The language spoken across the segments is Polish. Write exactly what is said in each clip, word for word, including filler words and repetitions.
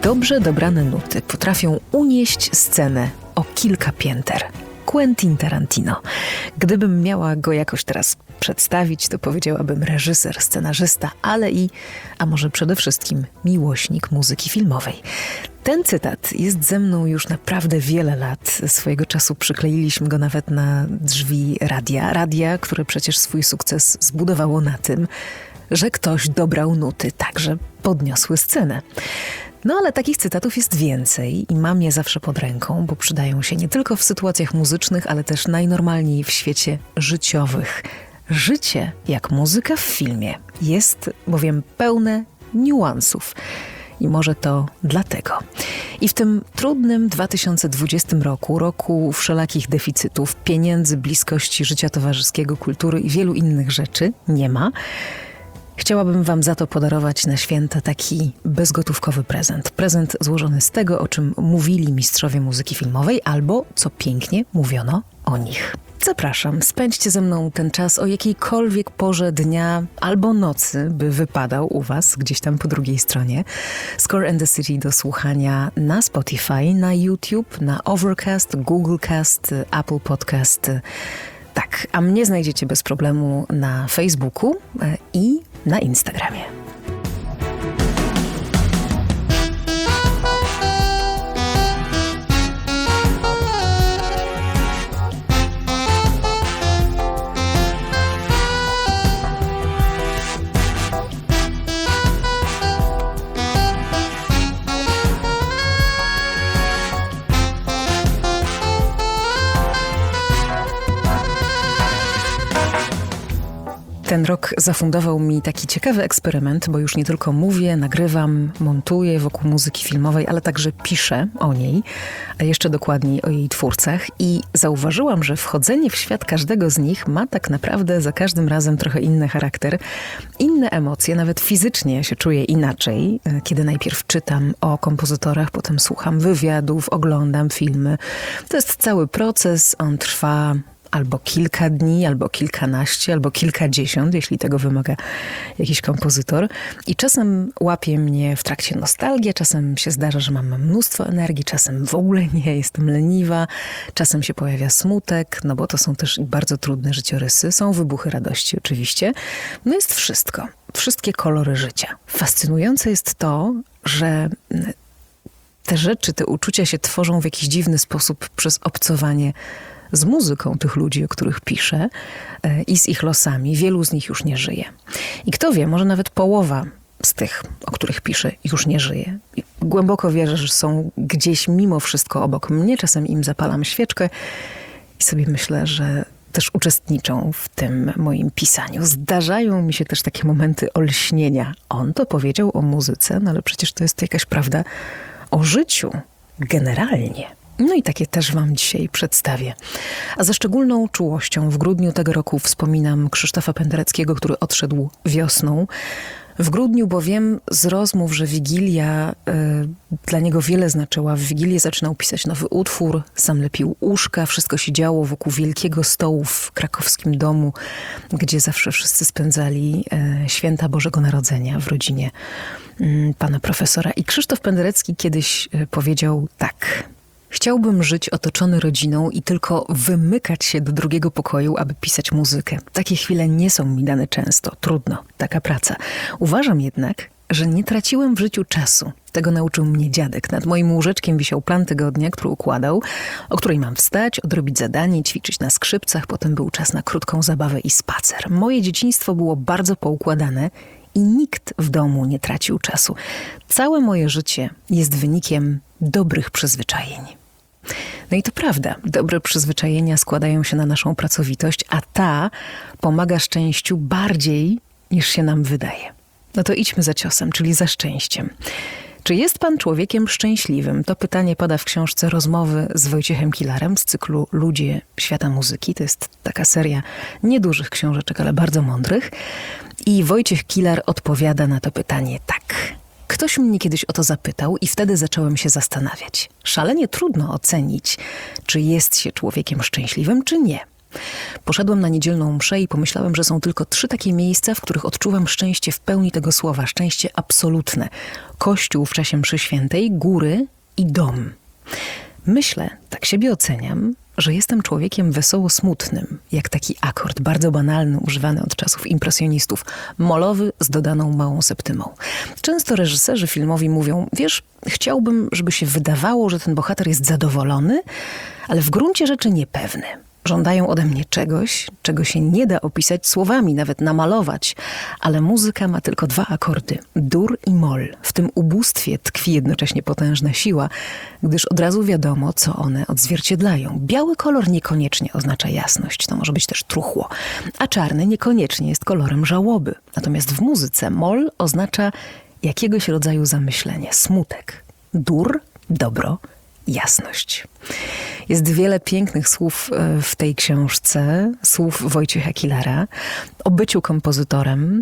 Dobrze dobrane nuty potrafią unieść scenę o kilka pięter. Quentin Tarantino. Gdybym miała go jakoś teraz przedstawić, to powiedziałabym reżyser, scenarzysta, ale i, a może przede wszystkim, miłośnik muzyki filmowej. Ten cytat jest ze mną już naprawdę wiele lat. Swojego czasu przykleiliśmy go nawet na drzwi radia. Radia, które przecież swój sukces zbudowało na tym, że ktoś dobrał nuty, tak że podniosły scenę. No ale takich cytatów jest więcej i mam je zawsze pod ręką, bo przydają się nie tylko w sytuacjach muzycznych, ale też najnormalniej w świecie życiowych. Życie, jak muzyka w filmie, jest bowiem pełne niuansów. I może to dlatego. I w tym trudnym dwa tysiące dwudziestym roku, roku wszelakich deficytów, pieniędzy, bliskości, życia towarzyskiego, kultury i wielu innych rzeczy nie ma, chciałabym wam za to podarować na święta taki bezgotówkowy prezent. Prezent złożony z tego, o czym mówili mistrzowie muzyki filmowej, albo co pięknie mówiono o nich. Zapraszam, spędźcie ze mną ten czas o jakiejkolwiek porze dnia albo nocy, by wypadał u was gdzieś tam po drugiej stronie. Score and the City do słuchania na Spotify, na YouTube, na Overcast, Googlecast, Apple Podcast. Tak, a mnie znajdziecie bez problemu na Facebooku i na Instagramie. Ten rok zafundował mi taki ciekawy eksperyment, bo już nie tylko mówię, nagrywam, montuję wokół muzyki filmowej, ale także piszę o niej, a jeszcze dokładniej o jej twórcach. I zauważyłam, że wchodzenie w świat każdego z nich ma tak naprawdę za każdym razem trochę inny charakter, inne emocje, nawet fizycznie się czuję inaczej, kiedy najpierw czytam o kompozytorach, potem słucham wywiadów, oglądam filmy. To jest cały proces, on trwa albo kilka dni, albo kilkanaście, albo kilkadziesiąt, jeśli tego wymaga jakiś kompozytor. I czasem łapie mnie w trakcie nostalgia, czasem się zdarza, że mam mnóstwo energii, czasem w ogóle nie, jestem leniwa, czasem się pojawia smutek, no bo to są też bardzo trudne życiorysy, są wybuchy radości oczywiście. No jest wszystko, wszystkie kolory życia. Fascynujące jest to, że te rzeczy, te uczucia się tworzą w jakiś dziwny sposób przez obcowanie z muzyką tych ludzi, o których piszę i z ich losami. Wielu z nich już nie żyje. I kto wie, może nawet połowa z tych, o których piszę, już nie żyje. I głęboko wierzę, że są gdzieś mimo wszystko obok mnie. Czasem im zapalam świeczkę i sobie myślę, że też uczestniczą w tym moim pisaniu. Zdarzają mi się też takie momenty olśnienia. On to powiedział o muzyce, no ale przecież to jest jakaś prawda o życiu generalnie. No i takie też wam dzisiaj przedstawię. A ze szczególną czułością w grudniu tego roku wspominam Krzysztofa Pendereckiego, który odszedł wiosną. W grudniu, bo wiem z rozmów, że Wigilia y, dla niego wiele znaczyła. W Wigilię zaczynał pisać nowy utwór, sam lepił uszka. Wszystko się działo wokół wielkiego stołu w krakowskim domu, gdzie zawsze wszyscy spędzali y, święta Bożego Narodzenia w rodzinie y, pana profesora. I Krzysztof Penderecki kiedyś y, powiedział tak: chciałbym żyć otoczony rodziną i tylko wymykać się do drugiego pokoju, aby pisać muzykę. Takie chwile nie są mi dane często. Trudno, taka praca. Uważam jednak, że nie traciłem w życiu czasu. Tego nauczył mnie dziadek. Nad moim łóżeczkiem wisiał plan tygodnia, który układał, o której mam wstać, odrobić zadanie, ćwiczyć na skrzypcach. Potem był czas na krótką zabawę i spacer. Moje dzieciństwo było bardzo poukładane i nikt w domu nie tracił czasu. Całe moje życie jest wynikiem dobrych przyzwyczajeń. No i to prawda, dobre przyzwyczajenia składają się na naszą pracowitość, a ta pomaga szczęściu bardziej niż się nam wydaje. No to idźmy za ciosem, czyli za szczęściem. Czy jest pan człowiekiem szczęśliwym? To pytanie pada w książce Rozmowy z Wojciechem Kilarem z cyklu Ludzie świata muzyki. To jest taka seria niedużych książeczek, ale bardzo mądrych. I Wojciech Kilar odpowiada na to pytanie tak. Ktoś mnie kiedyś o to zapytał i wtedy zacząłem się zastanawiać. Szalenie trudno ocenić, czy jest się człowiekiem szczęśliwym, czy nie. Poszedłem na niedzielną mszę i pomyślałem, że są tylko trzy takie miejsca, w których odczuwam szczęście w pełni tego słowa, szczęście absolutne. Kościół w czasie mszy świętej, góry i dom. Myślę, tak siebie oceniam, że jestem człowiekiem wesoło smutnym, jak taki akord, bardzo banalny, używany od czasów impresjonistów, molowy z dodaną małą septymą. Często reżyserzy filmowi mówią, wiesz, chciałbym, żeby się wydawało, że ten bohater jest zadowolony, ale w gruncie rzeczy niepewny. Żądają ode mnie czegoś, czego się nie da opisać słowami, nawet namalować. Ale muzyka ma tylko dwa akordy, dur i mol. W tym ubóstwie tkwi jednocześnie potężna siła, gdyż od razu wiadomo, co one odzwierciedlają. Biały kolor niekoniecznie oznacza jasność, to może być też truchło, a czarny niekoniecznie jest kolorem żałoby. Natomiast w muzyce mol oznacza jakiegoś rodzaju zamyślenie, smutek. Dur, dobro, jasność. Jest wiele pięknych słów w tej książce, słów Wojciecha Killara, o byciu kompozytorem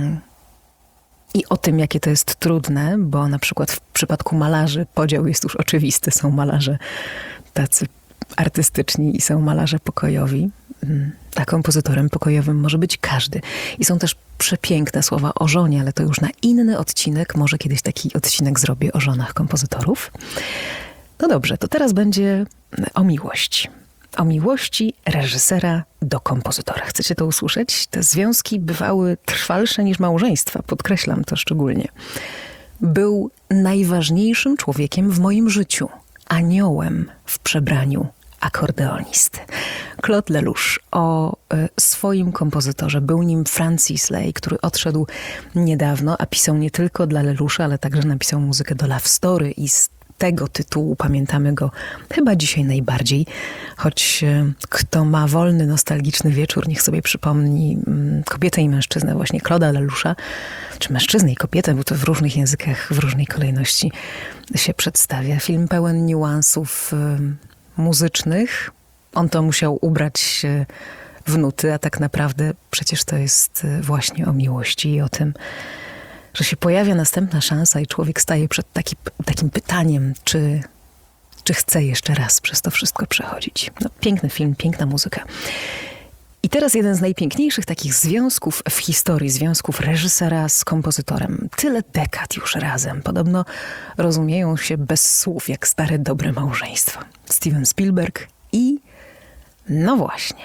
i o tym, jakie to jest trudne, bo na przykład w przypadku malarzy podział jest już oczywisty. Są malarze tacy artystyczni i są malarze pokojowi, a kompozytorem pokojowym może być każdy. I są też przepiękne słowa o żonie, ale to już na inny odcinek, może kiedyś taki odcinek zrobię o żonach kompozytorów. No dobrze, to teraz będzie o miłości. O miłości reżysera do kompozytora. Chcecie to usłyszeć? Te związki bywały trwalsze niż małżeństwa. Podkreślam to szczególnie. Był najważniejszym człowiekiem w moim życiu. Aniołem w przebraniu akordeonisty. Claude Lelouch o y, swoim kompozytorze. Był nim Francis Lay, który odszedł niedawno, a pisał nie tylko dla Leloucha, ale także napisał muzykę do Love Story i z tego tytułu pamiętamy go chyba dzisiaj najbardziej, choć kto ma wolny, nostalgiczny wieczór, niech sobie przypomni kobietę i mężczyznę, właśnie Claude'a Leloucha, czy mężczyznę i kobietę, bo to w różnych językach, w różnej kolejności się przedstawia. Film pełen niuansów muzycznych. On to musiał ubrać w nuty, a tak naprawdę przecież to jest właśnie o miłości i o tym, że się pojawia następna szansa i człowiek staje przed taki, takim pytaniem, czy, czy chce jeszcze raz przez to wszystko przechodzić. No, piękny film, piękna muzyka. I teraz jeden z najpiękniejszych takich związków w historii, związków reżysera z kompozytorem. Tyle dekad już razem. Podobno rozumieją się bez słów, jak stare, dobre małżeństwo. Steven Spielberg i, no właśnie,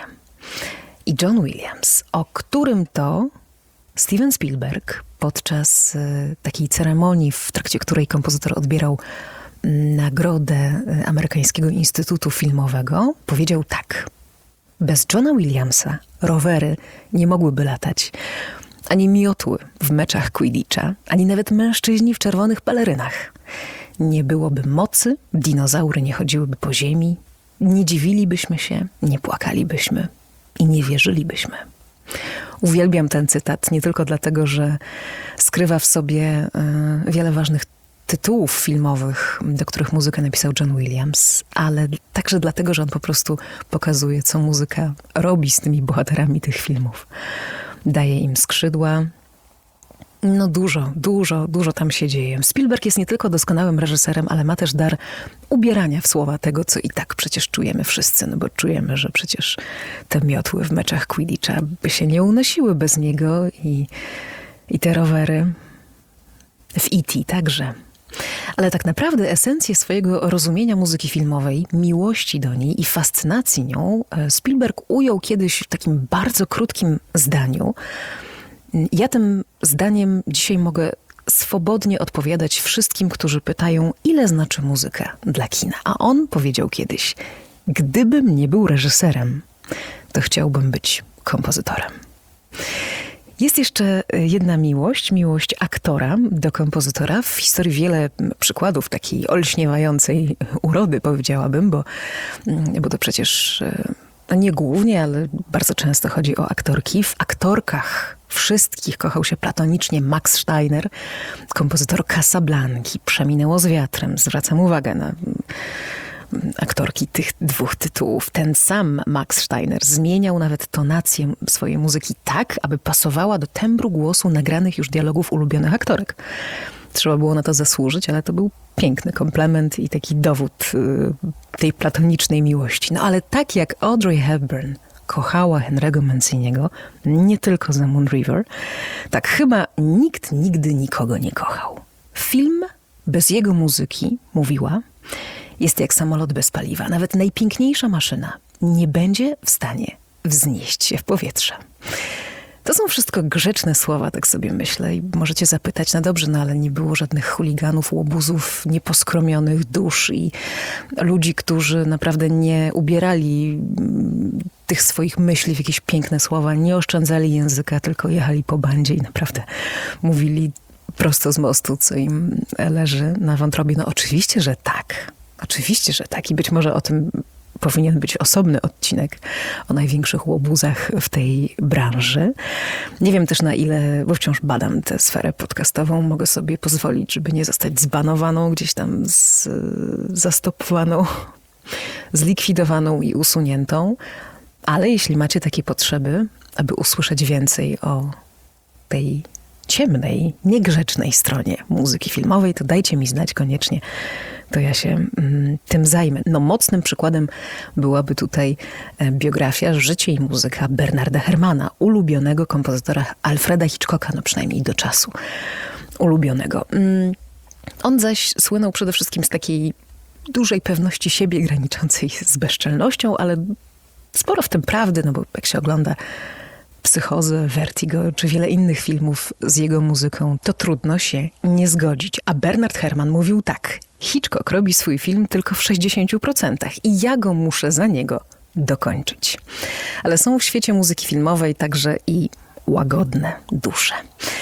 i John Williams, o którym to Steven Spielberg podczas y, takiej ceremonii, w trakcie której kompozytor odbierał y, nagrodę y, Amerykańskiego Instytutu Filmowego, powiedział tak. Bez Johna Williamsa rowery nie mogłyby latać, ani miotły w meczach Quidditcha, ani nawet mężczyźni w czerwonych pelerynach. Nie byłoby mocy, dinozaury nie chodziłyby po ziemi, nie dziwilibyśmy się, nie płakalibyśmy i nie wierzylibyśmy. Uwielbiam ten cytat nie tylko dlatego, że skrywa w sobie y, wiele ważnych tytułów filmowych, do których muzykę napisał John Williams, ale także dlatego, że on po prostu pokazuje, co muzyka robi z tymi bohaterami tych filmów. Daje im skrzydła. No dużo, dużo, dużo tam się dzieje. Spielberg jest nie tylko doskonałym reżyserem, ale ma też dar ubierania w słowa tego, co i tak przecież czujemy wszyscy, no bo czujemy, że przecież te miotły w meczach Quidditcha by się nie unosiły bez niego i, i te rowery w E T także. Ale tak naprawdę esencję swojego rozumienia muzyki filmowej, miłości do niej i fascynacji nią Spielberg ujął kiedyś w takim bardzo krótkim zdaniu. Ja tym zdaniem dzisiaj mogę swobodnie odpowiadać wszystkim, którzy pytają, ile znaczy muzyka dla kina. A on powiedział kiedyś, gdybym nie był reżyserem, to chciałbym być kompozytorem. Jest jeszcze jedna miłość, miłość aktora do kompozytora. W historii wiele przykładów takiej olśniewającej urody, powiedziałabym, bo, bo to przecież no nie głównie, ale bardzo często chodzi o aktorki. W aktorkach wszystkich kochał się platonicznie Max Steiner, kompozytor Casablanki, Przeminęło z wiatrem. Zwracam uwagę na aktorki tych dwóch tytułów. Ten sam Max Steiner zmieniał nawet tonację swojej muzyki tak, aby pasowała do tembru głosu nagranych już dialogów ulubionych aktorek. Trzeba było na to zasłużyć, ale to był piękny komplement i taki dowód y, tej platonicznej miłości. No ale tak jak Audrey Hepburn kochała Henry'ego Manciniego, nie tylko za Moon River. Tak chyba nikt nigdy nikogo nie kochał. Film bez jego muzyki, mówiła, jest jak samolot bez paliwa. Nawet najpiękniejsza maszyna nie będzie w stanie wznieść się w powietrze. To są wszystko grzeczne słowa, tak sobie myślę. I możecie zapytać, no dobrze, no ale nie było żadnych chuliganów, łobuzów, nieposkromionych dusz i ludzi, którzy naprawdę nie ubierali tych swoich myśli w jakieś piękne słowa, nie oszczędzali języka, tylko jechali po bandzie i naprawdę mówili prosto z mostu, co im leży na wątrobie. No oczywiście, że tak. Oczywiście, że tak. I być może o tym powinien być osobny odcinek o największych łobuzach w tej branży. Nie wiem też, na ile, bo wciąż badam tę sferę podcastową, mogę sobie pozwolić, żeby nie zostać zbanowaną, gdzieś tam z, zastopowaną, zlikwidowaną i usuniętą. Ale jeśli macie takie potrzeby, aby usłyszeć więcej o tej ciemnej, niegrzecznej stronie muzyki filmowej, to dajcie mi znać koniecznie. To ja się mm, tym zajmę. No mocnym przykładem byłaby tutaj e, biografia Życie i muzyka Bernarda Herrmana, ulubionego kompozytora Alfreda Hitchcocka, no przynajmniej do czasu ulubionego. Mm, on zaś słynął przede wszystkim z takiej dużej pewności siebie, graniczącej z bezczelnością, ale sporo w tym prawdy, no bo jak się ogląda Psychozę, Vertigo czy wiele innych filmów z jego muzyką, to trudno się nie zgodzić. A Bernard Herrmann mówił tak: Hitchcock robi swój film tylko w sześćdziesięciu procentach i ja go muszę za niego dokończyć. Ale są w świecie muzyki filmowej także i łagodne dusze.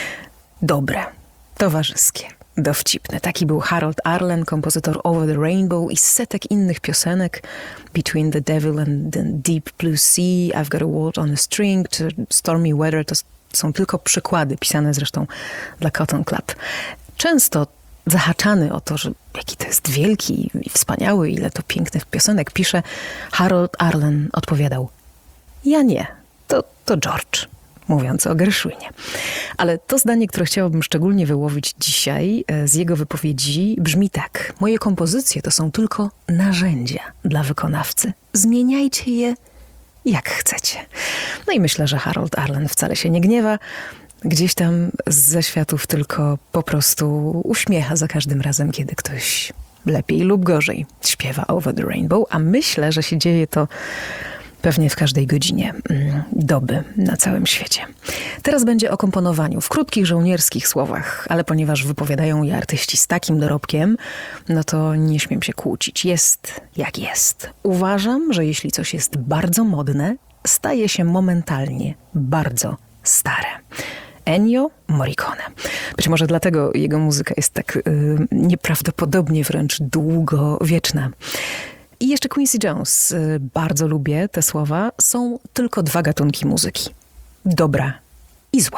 Dobre, towarzyskie, dowcipne. Taki był Harold Arlen, kompozytor Over the Rainbow i setek innych piosenek. Between the Devil and the Deep Blue Sea, I've Got a Waltz on a String, czy Stormy Weather, to są tylko przykłady, pisane zresztą dla Cotton Club. Często zahaczany o to, że jaki to jest wielki i wspaniały, ile to pięknych piosenek pisze, Harold Arlen odpowiadał: ja nie, to, to George, mówiąc o Gershwinie. Ale to zdanie, które chciałabym szczególnie wyłowić dzisiaj z jego wypowiedzi, brzmi tak: moje kompozycje to są tylko narzędzia dla wykonawcy. Zmieniajcie je jak chcecie. No i myślę, że Harold Arlen wcale się nie gniewa. Gdzieś tam ze światów tylko po prostu uśmiecha za każdym razem, kiedy ktoś lepiej lub gorzej śpiewa Over the Rainbow, a myślę, że się dzieje to pewnie w każdej godzinie doby na całym świecie. Teraz będzie o komponowaniu w krótkich, żołnierskich słowach, ale ponieważ wypowiadają je artyści z takim dorobkiem, no to nie śmiem się kłócić. Jest jak jest. Uważam, że jeśli coś jest bardzo modne, staje się momentalnie bardzo stare. Ennio Morricone. Być może dlatego jego muzyka jest tak y, nieprawdopodobnie wręcz długowieczna. I jeszcze Quincy Jones. Bardzo lubię te słowa. Są tylko dwa gatunki muzyki: dobra i zła.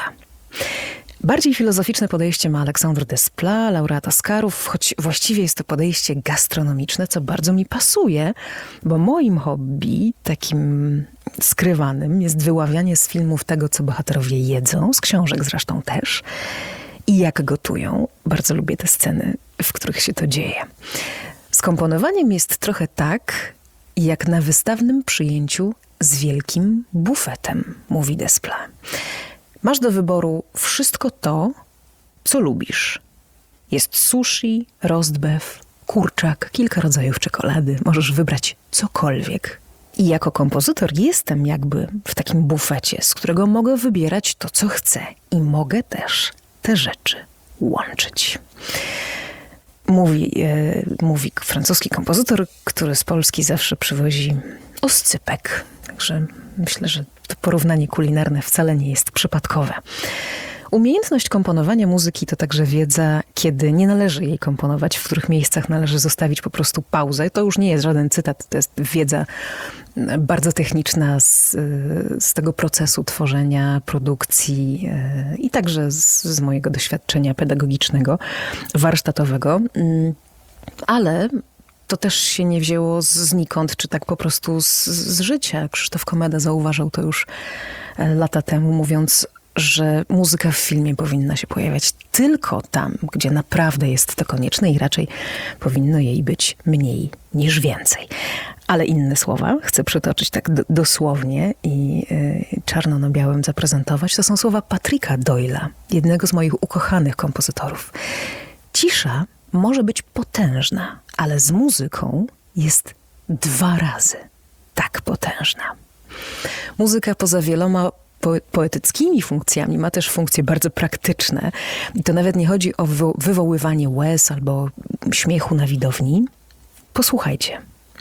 Bardziej filozoficzne podejście ma Alexandre Desplat, laureat Oscarów, choć właściwie jest to podejście gastronomiczne, co bardzo mi pasuje, bo moim hobby, takim skrywanym, jest wyławianie z filmów tego, co bohaterowie jedzą, z książek zresztą też, i jak gotują. Bardzo lubię te sceny, w których się to dzieje. Z komponowaniem jest trochę tak, jak na wystawnym przyjęciu z wielkim bufetem, mówi Desplat. Masz do wyboru wszystko to, co lubisz. Jest sushi, roast beef, kurczak, kilka rodzajów czekolady. Możesz wybrać cokolwiek. I jako kompozytor jestem jakby w takim bufecie, z którego mogę wybierać to, co chcę. I mogę też te rzeczy łączyć. Mówi, e, mówi francuski kompozytor, który z Polski zawsze przywozi oscypek. Także myślę, że to porównanie kulinarne wcale nie jest przypadkowe. Umiejętność komponowania muzyki to także wiedza, kiedy nie należy jej komponować, w których miejscach należy zostawić po prostu pauzę. To już nie jest żaden cytat, to jest wiedza bardzo techniczna z, z tego procesu tworzenia, produkcji i także z, z mojego doświadczenia pedagogicznego, warsztatowego. Ale to też się nie wzięło znikąd, czy tak po prostu z, z życia. Krzysztof Komeda zauważył to już lata temu, mówiąc że muzyka w filmie powinna się pojawiać tylko tam, gdzie naprawdę jest to konieczne i raczej powinno jej być mniej niż więcej. Ale inne słowa chcę przytoczyć tak do, dosłownie i yy, czarno na białym zaprezentować. To są słowa Patricka Doyle'a, jednego z moich ukochanych kompozytorów. Cisza może być potężna, ale z muzyką jest dwa razy tak potężna. Muzyka poza wieloma po- poetyckimi funkcjami ma też funkcje bardzo praktyczne. I to nawet nie chodzi o wywo- wywoływanie łez albo śmiechu na widowni. Posłuchajcie.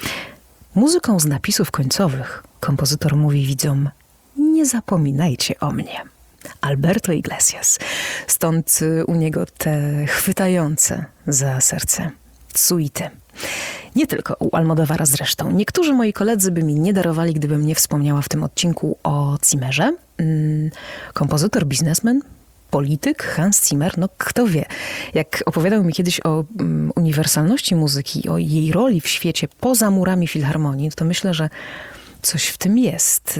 Muzyką z napisów końcowych kompozytor mówi widzom: nie zapominajcie o mnie. Alberto Iglesias. Stąd u niego te chwytające za serce suity. Nie tylko u Almodóvara zresztą. Niektórzy moi koledzy by mi nie darowali, gdybym nie wspomniała w tym odcinku o Zimmerze. Hmm, kompozytor, biznesmen, polityk Hans Zimmer, no kto wie. Jak opowiadał mi kiedyś o um, uniwersalności muzyki, o jej roli w świecie poza murami filharmonii, to myślę, że coś w tym jest.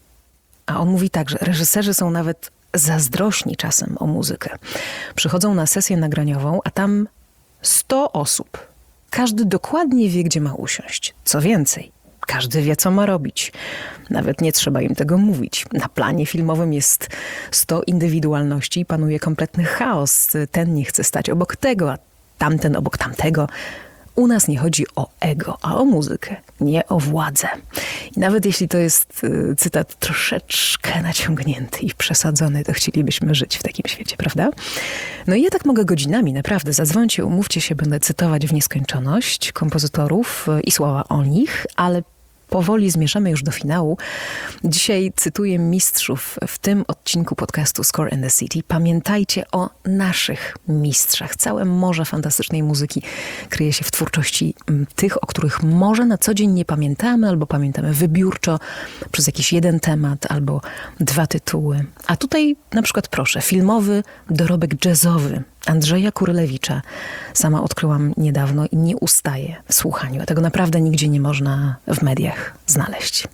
A on mówi tak, że reżyserzy są nawet zazdrośni czasem o muzykę. Przychodzą na sesję nagraniową, a tam sto osób. Każdy dokładnie wie, gdzie ma usiąść. Co więcej, każdy wie, co ma robić. Nawet nie trzeba im tego mówić. Na planie filmowym jest sto indywidualności i panuje kompletny chaos. Ten nie chce stać obok tego, a tamten obok tamtego. U nas nie chodzi o ego, a o muzykę, nie o władzę. I nawet jeśli to jest y, cytat troszeczkę naciągnięty i przesadzony, to chcielibyśmy żyć w takim świecie, prawda? No i ja tak mogę godzinami, naprawdę. Zadzwońcie, umówcie się, będę cytować w nieskończoność kompozytorów y, i słowa o nich, ale powoli zmierzamy już do finału. Dzisiaj cytuję mistrzów w tym odcinku podcastu Score and the City. Pamiętajcie o naszych mistrzach. Całe morze fantastycznej muzyki kryje się w twórczości tych, o których może na co dzień nie pamiętamy, albo pamiętamy wybiórczo przez jakiś jeden temat, albo dwa tytuły. A tutaj na przykład proszę, filmowy dorobek jazzowy Andrzeja Kurlewicza. Sama odkryłam niedawno i nie ustaję w słuchaniu, a tego naprawdę nigdzie nie można w mediach znaleźć.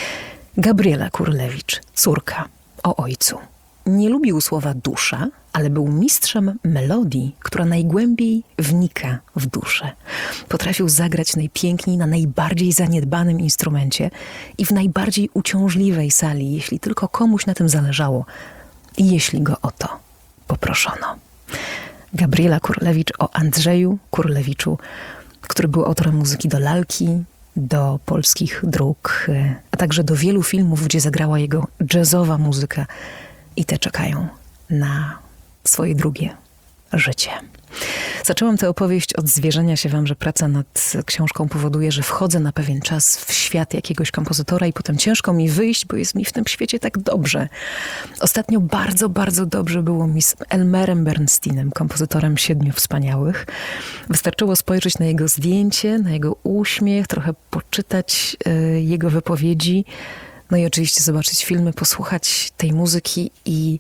Gabriela Kurlewicz, córka, o ojcu. Nie lubił słowa dusza, ale był mistrzem melodii, która najgłębiej wnika w duszę. Potrafił zagrać najpiękniej na najbardziej zaniedbanym instrumencie i w najbardziej uciążliwej sali, jeśli tylko komuś na tym zależało i jeśli go o to poproszono. Gabriela Kurlewicz o Andrzeju Kurlewiczu, który był autorem muzyki do Lalki, do Polskich Dróg, a także do wielu filmów, gdzie zagrała jego jazzowa muzyka i te czekają na swoje drugie życie. Zaczęłam tę opowieść od zwierzenia się wam, że praca nad książką powoduje, że wchodzę na pewien czas w świat jakiegoś kompozytora i potem ciężko mi wyjść, bo jest mi w tym świecie tak dobrze. Ostatnio bardzo, bardzo dobrze było mi z Elmerem Bernsteinem, kompozytorem Siedmiu Wspaniałych. Wystarczyło spojrzeć na jego zdjęcie, na jego uśmiech, trochę poczytać y, jego wypowiedzi, no i oczywiście zobaczyć filmy, posłuchać tej muzyki i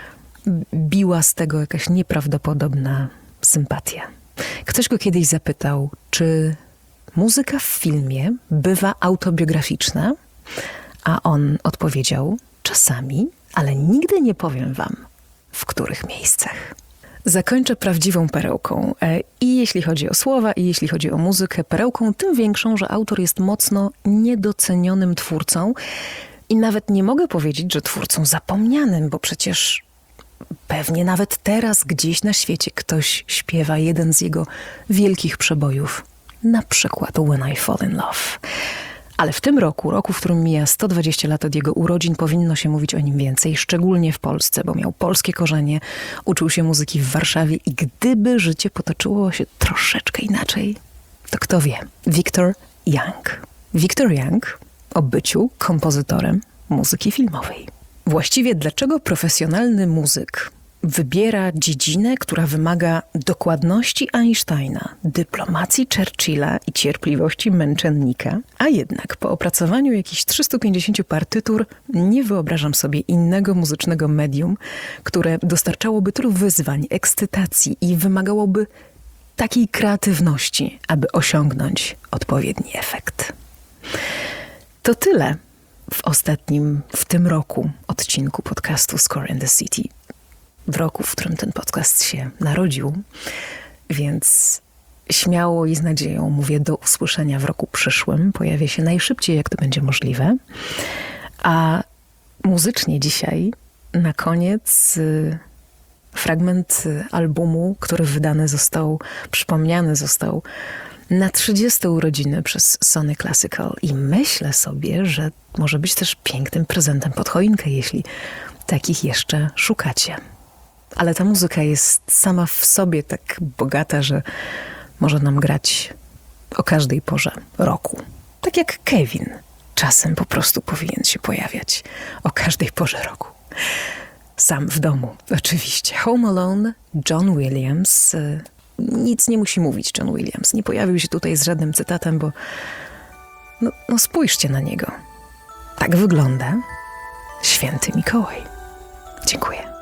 biła z tego jakaś nieprawdopodobna sympatia. Ktoś go kiedyś zapytał, czy muzyka w filmie bywa autobiograficzna? A on odpowiedział, czasami, ale nigdy nie powiem wam, w których miejscach. Zakończę prawdziwą perełką. I jeśli chodzi o słowa, i jeśli chodzi o muzykę, perełką tym większą, że autor jest mocno niedocenionym twórcą i nawet nie mogę powiedzieć, że twórcą zapomnianym, bo przecież pewnie nawet teraz gdzieś na świecie ktoś śpiewa jeden z jego wielkich przebojów. Na przykład When I Fall in Love. Ale w tym roku, roku, w którym mija sto dwadzieścia lat od jego urodzin, powinno się mówić o nim więcej, szczególnie w Polsce, bo miał polskie korzenie, uczył się muzyki w Warszawie i gdyby życie potoczyło się troszeczkę inaczej, to kto wie? Victor Young. Victor Young o byciu kompozytorem muzyki filmowej. Właściwie dlaczego profesjonalny muzyk wybiera dziedzinę, która wymaga dokładności Einsteina, dyplomacji Churchilla i cierpliwości męczennika, a jednak po opracowaniu jakichś trzystu pięćdziesięciu partytur nie wyobrażam sobie innego muzycznego medium, które dostarczałoby tylu wyzwań, ekscytacji i wymagałoby takiej kreatywności, aby osiągnąć odpowiedni efekt. To tyle w ostatnim, w tym roku odcinku podcastu Score and the City. W roku, w którym ten podcast się narodził, więc śmiało i z nadzieją mówię do usłyszenia w roku przyszłym. Pojawię się najszybciej, jak to będzie możliwe. A muzycznie dzisiaj na koniec y, fragment albumu, który wydany został, przypomniany został na trzydzieste urodziny przez Sony Classical i myślę sobie, że może być też pięknym prezentem pod choinkę, jeśli takich jeszcze szukacie. Ale ta muzyka jest sama w sobie tak bogata, że może nam grać o każdej porze roku. Tak jak Kevin czasem po prostu powinien się pojawiać o każdej porze roku. Sam w domu, oczywiście. Home Alone, John Williams. Nic nie musi mówić John Williams. Nie pojawił się tutaj z żadnym cytatem, bo no, no spójrzcie na niego. Tak wygląda Święty Mikołaj. Dziękuję.